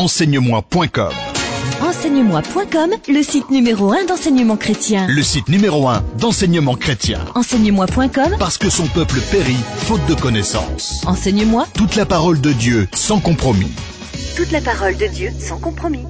enseigne-moi.com. Enseigne-moi.com, le site numéro 1 d'enseignement chrétien. Le site numéro 1 d'enseignement chrétien. Enseigne-moi.com, Parce que son peuple périt faute de connaissances. Enseigne-moi. Toute la parole de Dieu sans compromis. Toute la parole de Dieu sans compromis.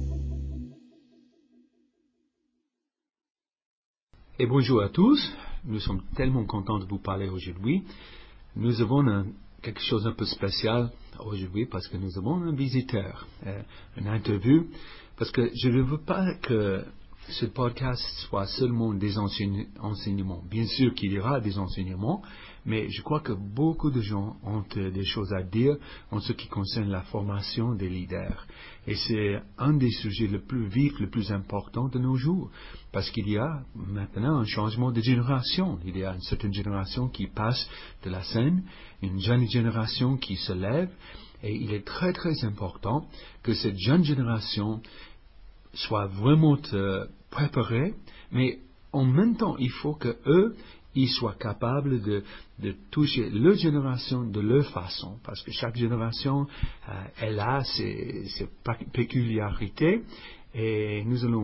Et bonjour à tous, nous sommes tellement contents de vous parler aujourd'hui. Nous avons quelque chose un peu spécial aujourd'hui parce que nous avons un visiteur, une interview, parce que je ne veux pas que ce podcast soit seulement des enseignements. Bien sûr qu'il y aura des enseignements, mais je crois que beaucoup de gens ont des choses à dire en ce qui concerne la formation des leaders. Et c'est un des sujets les plus vifs, les plus importants de nos jours, parce qu'il y a maintenant un changement de génération. Il y a une certaine génération qui passe de la scène, une jeune génération qui se lève, et il est très très important que cette jeune génération soit vraiment préparée, mais en même temps, il faut que eux, ils soient capables de toucher leur génération de leur façon, parce que chaque génération, elle a ses péculiarités, et nous allons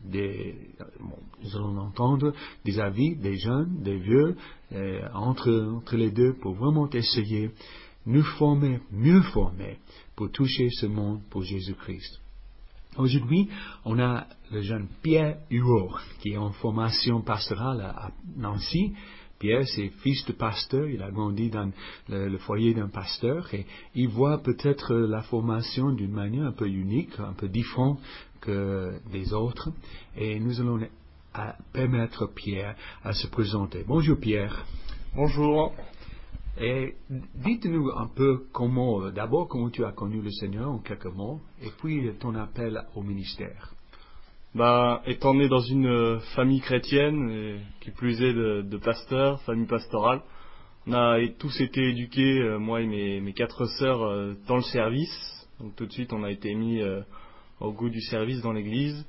nous allons entendre des avis des jeunes, des vieux, entre les deux, pour vraiment essayer nous former, mieux former, pour toucher ce monde pour Jésus-Christ. Aujourd'hui, on a le jeune Pierre Huot, qui est en formation pastorale à Nancy. Pierre, c'est fils de pasteur, il a grandi dans le foyer d'un pasteur, et il voit peut-être la formation d'une manière un peu unique, un peu différente que les autres. Et nous allons permettre à Pierre à se présenter. Bonjour Pierre. Bonjour. Et dites-nous un peu comment tu as connu le Seigneur en quelques mots, et puis ton appel au ministère. Étant né dans une famille chrétienne, et qui plus est de pasteurs, famille pastorale, on a tous été éduqués, moi et mes 4 sœurs, dans le service. Donc tout de suite, on a été mis au goût du service dans l'église.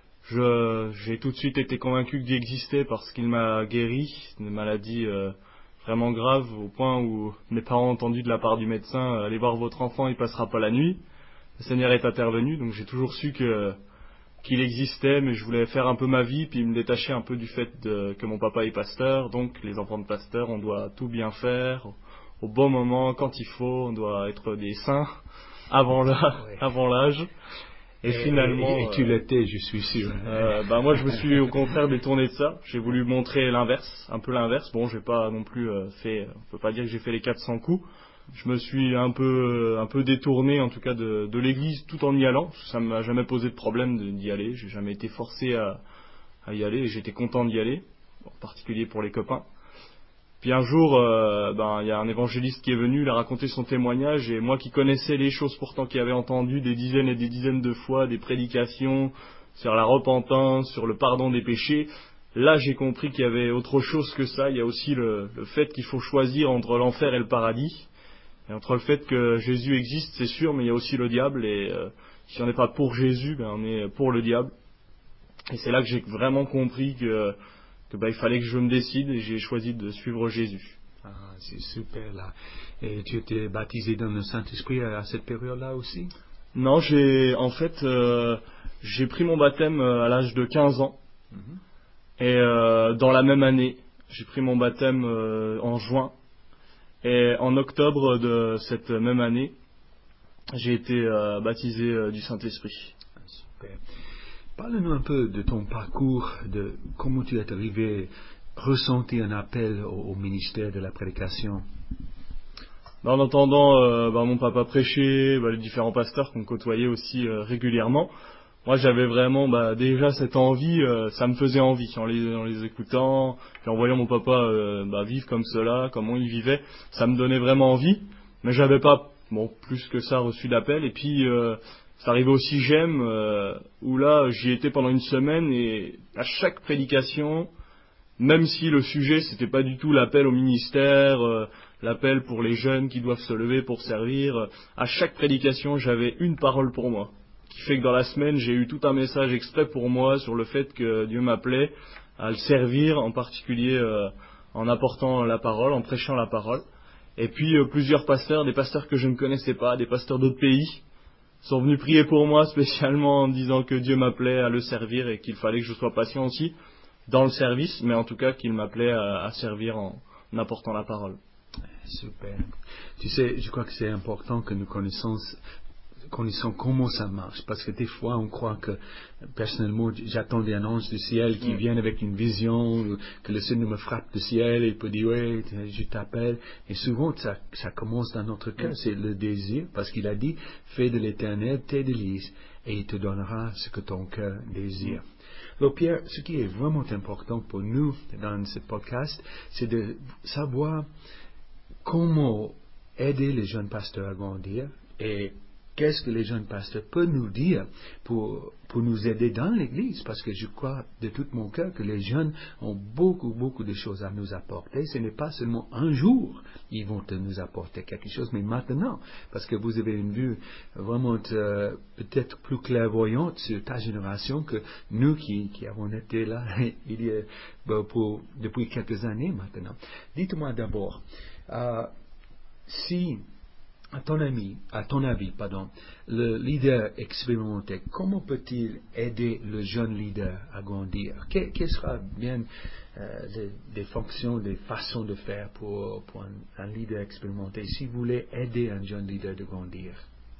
J'ai tout de suite été convaincu que Dieu existait parce qu'il m'a guéri d'une maladie vraiment grave, au point où mes parents ont entendu de la part du médecin allez voir votre enfant, il passera pas la nuit. Le Seigneur est intervenu, donc j'ai toujours su qu'il existait, mais je voulais faire un peu ma vie, puis me détacher un peu du fait que mon papa est pasteur. Donc les enfants de pasteur, on doit tout bien faire au bon moment, quand il faut, on doit être des saints avant l'âge. Et finalement, et tu l'étais, je suis sûr. Moi, je me suis au contraire détourné de ça. J'ai voulu montrer un peu l'inverse. Bon, j'ai pas non plus on peut pas dire que j'ai fait les 400 coups. Je me suis un peu détourné, en tout cas, de l'église, tout en y allant. Ça m'a jamais posé de problème d'y aller. J'ai jamais été forcé à y aller, et j'étais content d'y aller, en particulier pour les copains. Puis un jour, y a un évangéliste qui est venu, il a raconté son témoignage, et moi qui connaissais les choses pourtant, qui avait entendu des dizaines et des dizaines de fois des prédications sur la repentance, sur le pardon des péchés, là j'ai compris qu'il y avait autre chose que ça. Il y a aussi le fait qu'il faut choisir entre l'enfer et le paradis, et entre le fait que Jésus existe, c'est sûr, mais il y a aussi le diable, et si on n'est pas pour Jésus, on est pour le diable. Et c'est là que j'ai vraiment compris il fallait que je me décide, et j'ai choisi de suivre Jésus. Ah, c'est super là. Et tu étais baptisé dans le Saint-Esprit à cette période-là aussi? Non, j'ai pris mon baptême à l'âge de 15 ans. Mm-hmm. Et dans la même année, j'ai pris mon baptême en juin. Et en octobre de cette même année, j'ai été baptisé du Saint-Esprit. Ah, super. Parle-nous un peu de ton parcours, de comment tu es arrivé, ressenti un appel au ministère de la prédication. En entendant mon papa prêcher, les différents pasteurs qu'on côtoyait aussi régulièrement, moi j'avais vraiment déjà cette envie, ça me faisait envie en les écoutant, puis en voyant mon papa vivre comme cela, comment il vivait, ça me donnait vraiment envie, mais j'avais pas plus que ça reçu d'appel. Et puis c'est arrivé au CIGEM, où là j'y étais pendant une semaine, et à chaque prédication, même si le sujet c'était pas du tout l'appel au ministère, l'appel pour les jeunes qui doivent se lever pour servir, à chaque prédication j'avais une parole pour moi, qui fait que dans la semaine j'ai eu tout un message exprès pour moi sur le fait que Dieu m'appelait à le servir, en particulier en apportant la parole, en prêchant la parole. Et puis plusieurs pasteurs, des pasteurs que je ne connaissais pas, des pasteurs d'autres pays, sont venus prier pour moi spécialement en disant que Dieu m'appelait à le servir et qu'il fallait que je sois patient aussi dans le service, mais en tout cas qu'il m'appelait à servir en apportant la parole. Super. Tu sais, je crois que c'est important que nous connaissons comment ça marche, parce que des fois on croit que, personnellement, j'attendais un ange du ciel qui vienne avec une vision, que le Seigneur me frappe du ciel et peut dire ouais, je t'appelle, et souvent ça commence dans notre cœur, c'est le désir, parce qu'il a dit fais de l'Éternel tes délices et il te donnera ce que ton cœur désire. Alors Pierre, ce qui est vraiment important pour nous dans ce podcast, c'est de savoir comment aider les jeunes pasteurs à grandir et qu'est-ce que les jeunes pasteurs peuvent nous dire pour nous aider dans l'Église, parce que je crois de tout mon cœur que les jeunes ont beaucoup de choses à nous apporter. Ce n'est pas seulement un jour ils vont nous apporter quelque chose, mais maintenant, parce que vous avez une vue vraiment peut-être plus clairvoyante sur ta génération que nous qui avons été là depuis quelques années maintenant. Dites-moi d'abord, si à ton avis, le leader expérimenté, comment peut-il aider le jeune leader à grandir? Quelles sera bien des fonctions, des façons de faire pour un leader expérimenté si vous voulez aider un jeune leader de grandir?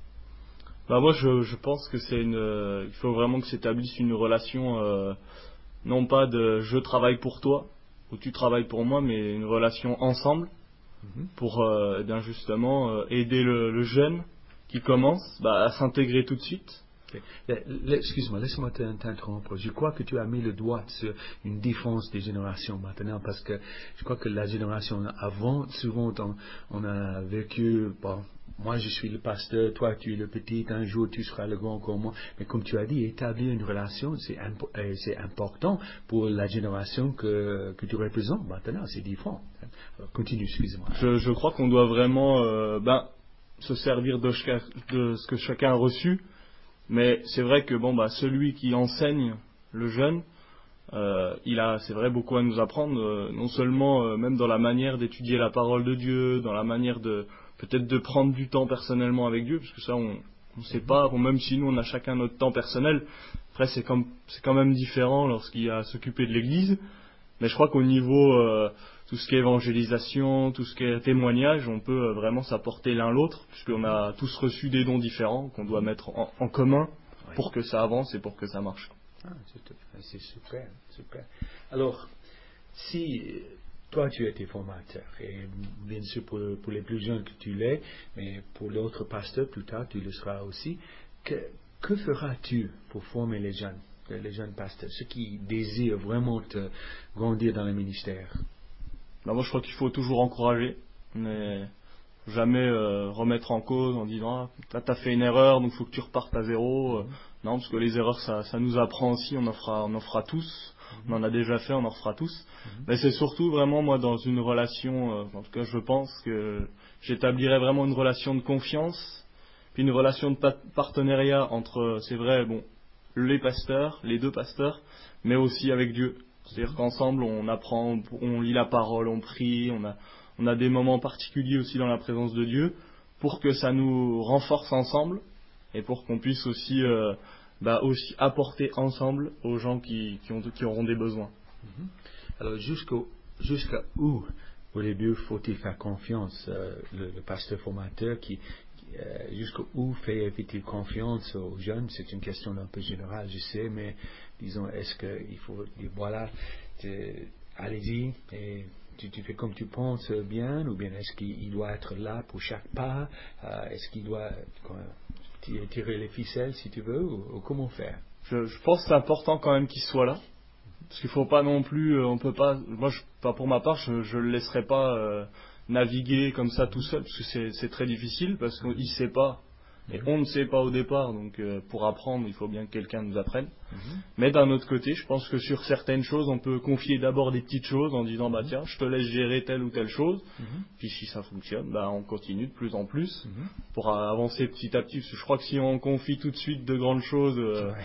Moi, je pense que il faut vraiment que s'établisse une relation, non pas de je travaille pour toi ou tu travailles pour moi, mais une relation ensemble. Pour bien justement aider le jeune qui commence à s'intégrer tout de suite. Excuse-moi, laisse-moi t'interrompre. Je crois que tu as mis le doigt sur une différence des générations maintenant, parce que je crois que la génération avant, souvent on a vécu, moi je suis le pasteur, toi tu es le petit, un jour tu seras le grand comme moi. Mais comme tu as dit, établir une relation, c'est important pour la génération que tu représentes maintenant, c'est différent. Alors, continue, excuse-moi. Je crois qu'on doit vraiment se servir de ce que chacun a reçu, mais c'est vrai que celui qui enseigne le jeune, il a, c'est vrai, beaucoup à nous apprendre, non seulement même dans la manière d'étudier la parole de Dieu, dans la manière peut-être de prendre du temps personnellement avec Dieu, parce que ça on sait pas, même si nous on a chacun notre temps personnel, après c'est quand même différent lorsqu'il y a à s'occuper de l'Église, mais je crois qu'au niveau tout ce qui est évangélisation, tout ce qui est témoignage, on peut vraiment s'apporter l'un l'autre, puisqu'on a tous reçu des dons différents qu'on doit mettre en commun pour que ça avance et pour que ça marche. C'est super. Alors, si toi tu étais formateur, et bien sûr pour les plus jeunes que tu l'es, mais pour l'autre pasteur plus tard tu le seras aussi, que feras-tu pour former les jeunes pasteurs, ceux qui désirent vraiment grandir dans le ministère? Moi je crois qu'il faut toujours encourager, mais jamais remettre en cause en disant là t'as fait une erreur donc il faut que tu repartes à zéro. Non, parce que les erreurs ça nous apprend aussi, on en fera tous, on en a déjà fait, on en refera tous. Mais c'est surtout vraiment moi dans une relation, en tout cas je pense que j'établirais vraiment une relation de confiance, puis une relation de partenariat entre, c'est vrai, les deux pasteurs, mais aussi avec Dieu. C'est-à-dire qu'ensemble on apprend, on lit la parole, on prie, on a des moments particuliers aussi dans la présence de Dieu pour que ça nous renforce ensemble et pour qu'on puisse aussi apporter ensemble aux gens qui auront des besoins. Alors jusqu'à où au début faut-il faire confiance, le pasteur formateur jusqu'à où fait-il confiance aux jeunes? C'est une question un peu générale, je sais, mais disons, est-ce qu'il faut dire voilà, allez-y et tu fais comme tu penses bien, ou bien est-ce qu'il doit être là pour chaque pas? Est-ce qu'il doit tirer les ficelles si tu veux, ou comment faire? Je pense que c'est important quand même qu'il soit là, parce qu'il faut pas non plus, on peut pas, pour ma part je le laisserai pas naviguer comme ça tout seul, parce que c'est très difficile, parce qu'il sait pas et on ne sait pas au départ, donc pour apprendre il faut bien que quelqu'un nous apprenne. Mais d'un autre côté, je pense que sur certaines choses on peut confier d'abord des petites choses en disant tiens, je te laisse gérer telle ou telle chose, puis si ça fonctionne, on continue de plus en plus pour avancer petit à petit, parce que je crois que si on confie tout de suite de grandes choses,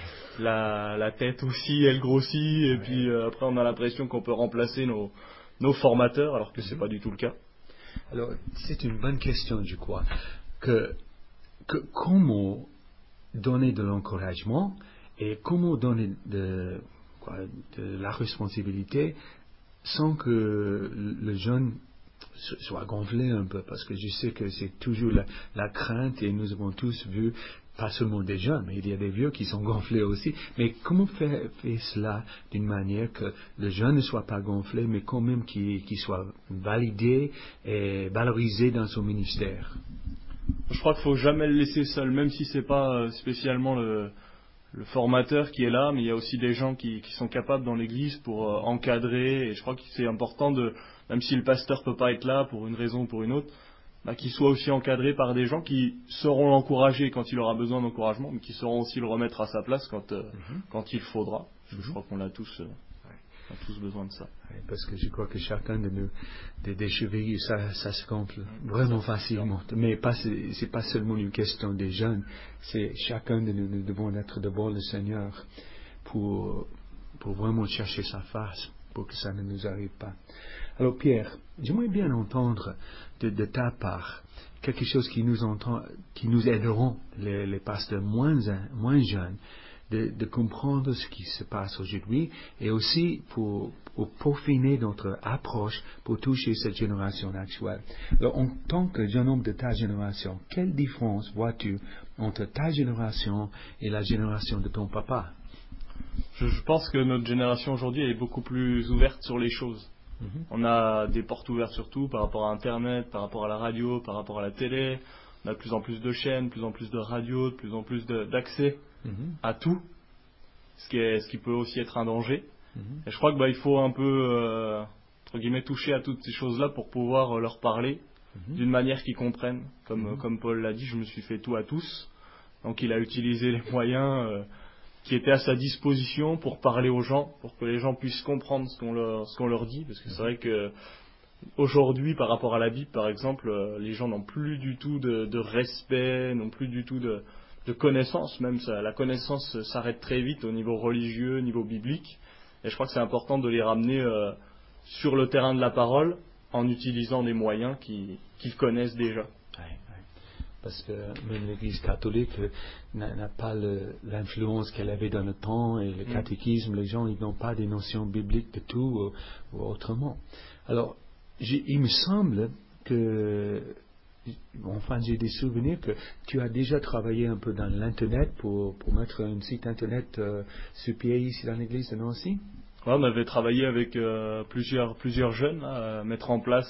la tête aussi elle grossit, et puis après on a l'impression qu'on peut remplacer nos formateurs, alors que c'est pas du tout le cas. Alors c'est une bonne question, je crois, que comment donner de l'encouragement et comment donner de la responsabilité sans que le jeune soit gonflé un peu, parce que je sais que c'est toujours la crainte, et nous avons tous vu, pas seulement des jeunes, mais il y a des vieux qui sont gonflés aussi. Mais comment faire cela d'une manière que le jeune ne soit pas gonflé, mais quand même qu'il soit validé et valorisé dans son ministère? Je crois qu'il faut jamais le laisser seul, même si c'est pas spécialement le formateur qui est là, mais il y a aussi des gens qui sont capables dans l'église pour encadrer, et je crois que c'est important même si le pasteur peut pas être là pour une raison ou pour une autre, qu'il soit aussi encadré par des gens qui sauront l'encourager quand il aura besoin d'encouragement, mais qui sauront aussi le remettre à sa place quand il faudra. Je crois qu'on a tous besoin de ça. Oui, parce que je crois que chacun de nous, des chevilles, ça se gonfle vraiment facilement. Mais c'est pas seulement une question des jeunes, c'est chacun de nous, nous devons être devant le Seigneur pour vraiment chercher sa face, pour que ça ne nous arrive pas. Alors Pierre, j'aimerais bien entendre de ta part quelque chose qui nous aideront, les pasteurs moins jeunes, de comprendre ce qui se passe aujourd'hui, et aussi pour peaufiner notre approche pour toucher cette génération actuelle. Alors, en tant que jeune homme de ta génération, quelle différence vois-tu entre ta génération et la génération de ton papa? Je pense que notre génération aujourd'hui est beaucoup plus ouverte sur les choses. On a des portes ouvertes surtout par rapport à Internet, par rapport à la radio, par rapport à la télé. On a de plus en plus de chaînes, de plus en plus de radios, de plus en plus d'accès à tout, ce qui peut aussi être un danger. Et je crois que il faut un peu, entre guillemets, toucher à toutes ces choses-là pour pouvoir leur parler d'une manière qu'ils comprennent. Comme Paul l'a dit, je me suis fait tout à tous. Donc il a utilisé les moyens qui étaient à sa disposition pour parler aux gens, pour que les gens puissent comprendre ce qu'on leur dit. Parce que c'est vrai que aujourd'hui, par rapport à la Bible, par exemple, les gens n'ont plus du tout de respect, n'ont plus du tout de connaissance. Même la connaissance s'arrête très vite au niveau religieux, au niveau biblique. Et je crois que c'est important de les ramener sur le terrain de la parole en utilisant des moyens qu'ils connaissent déjà. Parce que même l'Église catholique n'a pas l'influence qu'elle avait dans le temps, et le catéchisme, les gens ils n'ont pas des notions bibliques de tout ou autrement. Alors, il me semble que, j'ai des souvenirs que tu as déjà travaillé un peu dans l'Internet pour mettre un site Internet sur pied ici dans l'Église de Nancy. Ouais, on avait travaillé avec plusieurs jeunes à mettre en place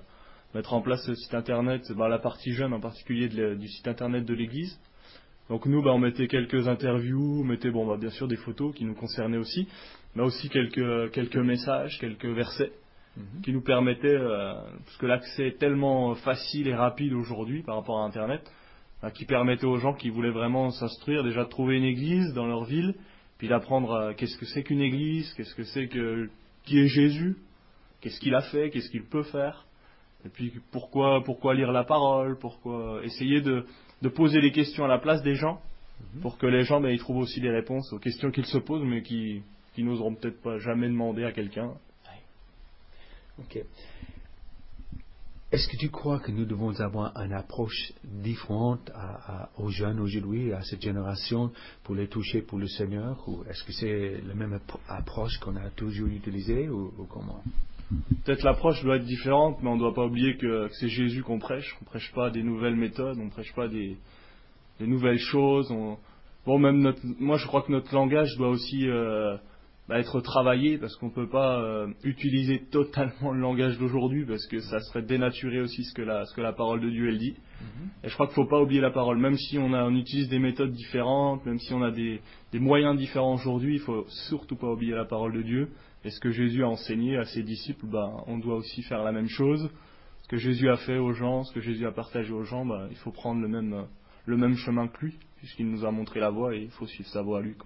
ce site internet, la partie jeune en particulier du site internet de l'église. Donc nous, on mettait quelques interviews, on mettait bien sûr des photos qui nous concernaient aussi, mais aussi quelques messages, quelques versets qui nous permettaient, parce que l'accès est tellement facile et rapide aujourd'hui par rapport à Internet, qui permettait aux gens qui voulaient vraiment s'instruire déjà de trouver une église dans leur ville, puis d'apprendre qu'est-ce que c'est qu'une église, qu'est-ce que c'est qui est Jésus, qu'est-ce qu'il a fait, qu'est-ce qu'il peut faire. Et puis pourquoi lire la parole, pourquoi essayer de poser les questions à la place des gens, pour que les gens ils trouvent aussi des réponses aux questions qu'ils se posent, mais qui n'oseront peut-être pas jamais demander à quelqu'un. Ok. Est-ce que tu crois que nous devons avoir une approche différente aux jeunes aujourd'hui, à cette génération, pour les toucher pour le Seigneur, ou est-ce que c'est la même approche qu'on a toujours utilisée, ou comment? Peut-être l'approche doit être différente, mais on ne doit pas oublier que c'est Jésus qu'on prêche. On ne prêche pas des nouvelles méthodes, on ne prêche pas des nouvelles choses. Moi, je crois que notre langage doit aussi être travaillé, parce qu'on ne peut pas utiliser totalement le langage d'aujourd'hui, parce que ça serait dénaturer aussi ce que la parole de Dieu elle dit. Et je crois qu'il ne faut pas oublier la parole. Même si on utilise des méthodes différentes, même si on a des moyens différents aujourd'hui, il ne faut surtout pas oublier la parole de Dieu. Et ce que Jésus a enseigné à ses disciples, on doit aussi faire la même chose. Ce que Jésus a fait aux gens, ce que Jésus a partagé aux gens, il faut prendre le même chemin que lui, puisqu'il nous a montré la voie et il faut suivre sa voie à lui.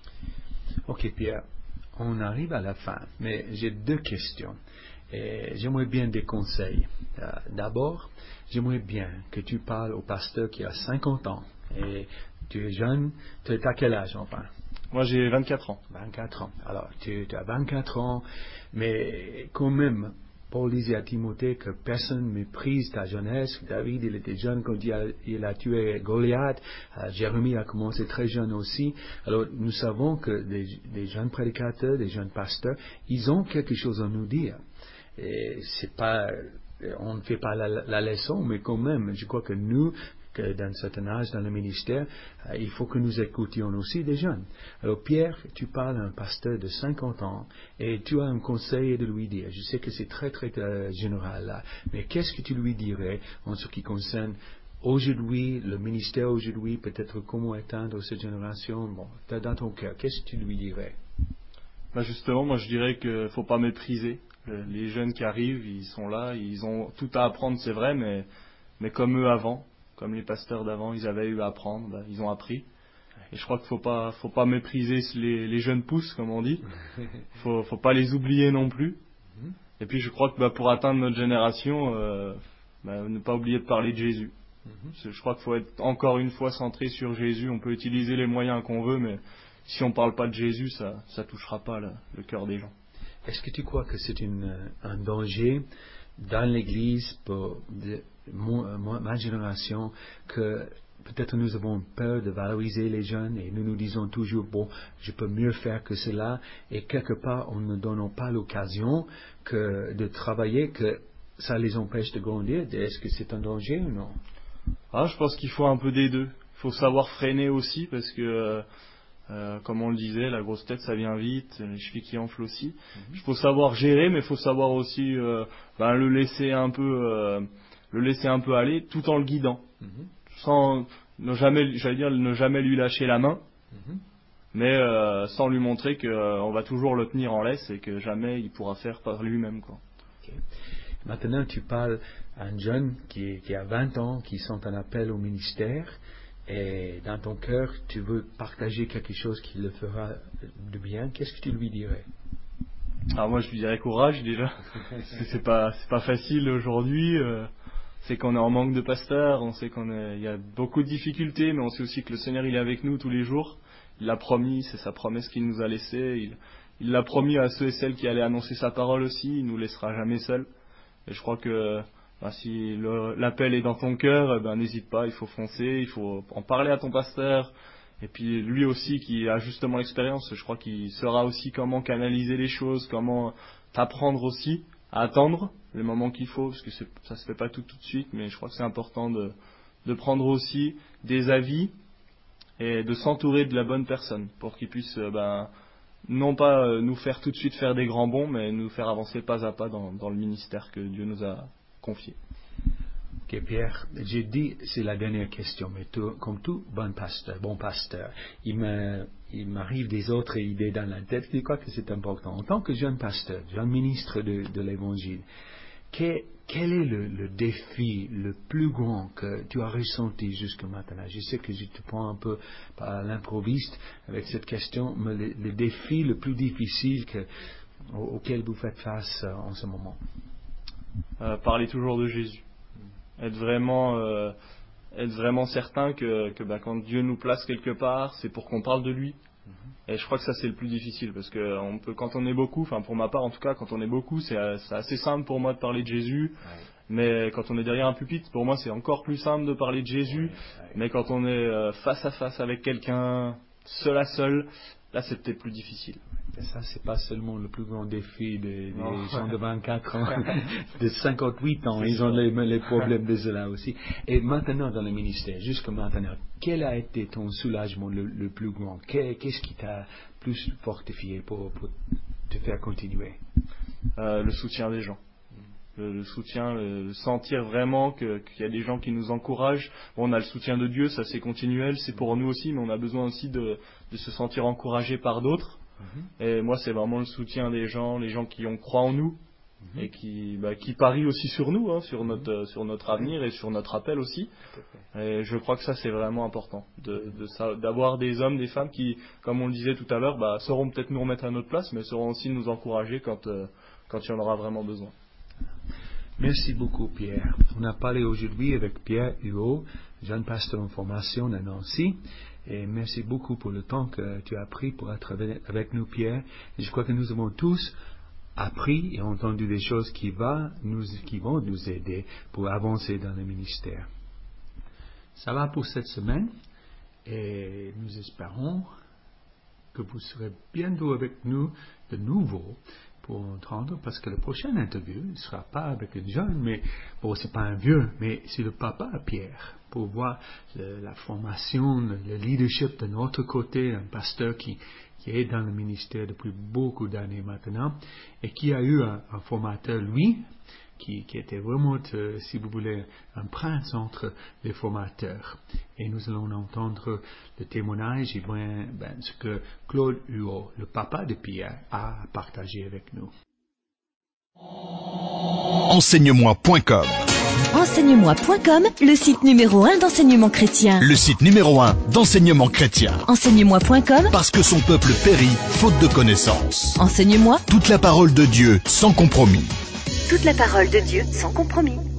Ok Pierre, on arrive à la fin, mais j'ai 2 questions. Et j'aimerais bien des conseils. D'abord, j'aimerais bien que tu parles au pasteur qui a 50 ans. Et tu es jeune, tu as quel âge enfin? Moi, j'ai 24 ans. 24 ans. Alors, tu as 24 ans, mais quand même, Paul disait à Timothée que personne ne méprise ta jeunesse. David, il était jeune quand il a tué Goliath. Jérémie a commencé très jeune aussi. Alors, nous savons que des jeunes prédicateurs, des jeunes pasteurs, ils ont quelque chose à nous dire. Et c'est pas, on ne fait pas la leçon, mais quand même, je crois que nous, que d'un certain âge dans le ministère, il faut que nous écoutions aussi des jeunes. Alors Pierre, tu parles à un pasteur de 50 ans et tu as un conseil de lui dire. Je sais que c'est très très général là, mais qu'est-ce que tu lui dirais en ce qui concerne aujourd'hui, le ministère aujourd'hui, peut-être comment atteindre cette génération, bon, dans ton cœur, qu'est-ce que tu lui dirais? Justement, moi je dirais qu'il faut pas mépriser. Les jeunes qui arrivent, ils sont là, ils ont tout à apprendre, c'est vrai, mais comme eux avant, comme les pasteurs d'avant, ils avaient eu à apprendre, ils ont appris. Et je crois qu'il faut pas mépriser les jeunes pousses, comme on dit. Faut pas les oublier non plus. Et puis je crois que pour atteindre notre génération, ne pas oublier de parler de Jésus. Je crois qu'il faut être encore une fois centré sur Jésus. On peut utiliser les moyens qu'on veut, mais si on parle pas de Jésus, ça touchera pas le cœur des gens. Est-ce que tu crois que c'est un danger dans l'Église pour ma génération que peut-être nous avons peur de valoriser les jeunes et nous nous disons toujours, bon, je peux mieux faire que cela, et quelque part, on ne donne pas l'occasion de travailler, que ça les empêche de grandir. Est-ce que c'est un danger ou non? Je pense qu'il faut un peu des deux. Il faut savoir freiner aussi, parce que comme on le disait, la grosse tête ça vient vite, les chevilles qui enflent aussi. Il faut savoir gérer, mais il faut savoir aussi le laisser un peu aller, tout en le guidant, sans ne jamais lui lâcher la main, mais sans lui montrer qu'on va toujours le tenir en laisse et que jamais il pourra faire par lui-même, quoi. Okay. Maintenant, tu parles à un jeune qui a 20 ans, qui sent un appel au ministère. Et dans ton cœur, tu veux partager quelque chose qui le fera de bien. Qu'est-ce que tu lui dirais? Alors moi, je lui dirais courage déjà. c'est pas facile aujourd'hui. C'est qu'on est en manque de pasteurs. On sait il y a beaucoup de difficultés, mais on sait aussi que le Seigneur il est avec nous tous les jours. Il l'a promis, c'est sa promesse qu'il nous a laissée. Il l'a promis à ceux et celles qui allaient annoncer sa parole aussi. Il nous laissera jamais seuls. Et je crois que si l'appel est dans ton cœur, n'hésite pas, il faut foncer, il faut en parler à ton pasteur. Et puis lui aussi qui a justement l'expérience, je crois qu'il saura aussi comment canaliser les choses, comment t'apprendre aussi à attendre le moment qu'il faut, parce que ça se fait pas tout de suite, mais je crois que c'est important de prendre aussi des avis et de s'entourer de la bonne personne pour qu'il puisse non pas nous faire tout de suite faire des grands bonds, mais nous faire avancer pas à pas dans le ministère que Dieu nous a confié. Ok, Pierre, j'ai dit, c'est la dernière question, mais comme tout bon pasteur, il m'arrive des autres idées dans la tête. Je crois que c'est important. En tant que jeune pasteur, jeune ministre de l'Évangile, quel est le défi le plus grand que tu as ressenti jusqu'à maintenant? Je sais que je te prends un peu à l'improviste avec cette question, mais le défi le plus difficile auquel vous faites face en ce moment? Parler toujours de Jésus. Être vraiment certain que quand Dieu nous place quelque part, c'est pour qu'on parle de lui. Et je crois que ça c'est le plus difficile, parce que quand on est beaucoup, enfin pour ma part en tout cas, quand on est beaucoup, c'est assez simple pour moi de parler de Jésus. Mais quand on est derrière un pupitre, pour moi c'est encore plus simple de parler de Jésus. Mais quand on est face à face avec quelqu'un, seul à seul, là c'est peut-être plus difficile. Et ça, c'est pas seulement le plus grand défi des gens de 24 ans, de 58 ans. Ils ont les problèmes de cela aussi. Et maintenant, dans le ministère, jusqu'à maintenant, quel a été ton soulagement le plus grand? Qu'est-ce qui t'a plus fortifié pour te faire continuer? Le soutien des gens. Le soutien, sentir vraiment qu'il y a des gens qui nous encouragent. Bon, on a le soutien de Dieu, ça c'est continuel, c'est pour nous aussi, mais on a besoin aussi de se sentir encouragé par d'autres. Et moi, c'est vraiment le soutien des gens, les gens qui croient en nous et qui parient aussi sur nous, sur notre avenir et sur notre appel aussi. Et je crois que ça, c'est vraiment important, d'avoir des hommes, des femmes qui, comme on le disait tout à l'heure, sauront peut-être nous remettre à notre place, mais sauront aussi nous encourager quand il y en aura vraiment besoin. Merci beaucoup, Pierre. On a parlé aujourd'hui avec Pierre Huot, jeune pasteur en formation à Nancy. Et merci beaucoup pour le temps que tu as pris pour être avec nous, Pierre. Et je crois que nous avons tous appris et entendu des choses qui vont nous aider pour avancer dans le ministère. Ça va pour cette semaine et nous espérons que vous serez bientôt avec nous de nouveau pour entendre, parce que la prochaine interview ne sera pas avec un jeune, mais bon, c'est pas un vieux, mais c'est le papa Pierre, pour voir la formation, le leadership de notre côté, un pasteur qui est dans le ministère depuis beaucoup d'années maintenant, et qui a eu un formateur, lui, qui était vraiment, si vous voulez, un prince entre les formateurs. Et nous allons entendre le témoignage et ce que Claude Huot, le papa de Pierre, a partagé avec nous. Enseigne-moi.com. Enseigne-moi.com, le site numéro 1 d'enseignement chrétien. Le site numéro 1 d'enseignement chrétien. Enseigne-moi.com, Parce que son peuple périt faute de connaissances. Enseigne-moi Toute la parole de Dieu sans compromis. toute la parole de Dieu sans compromis.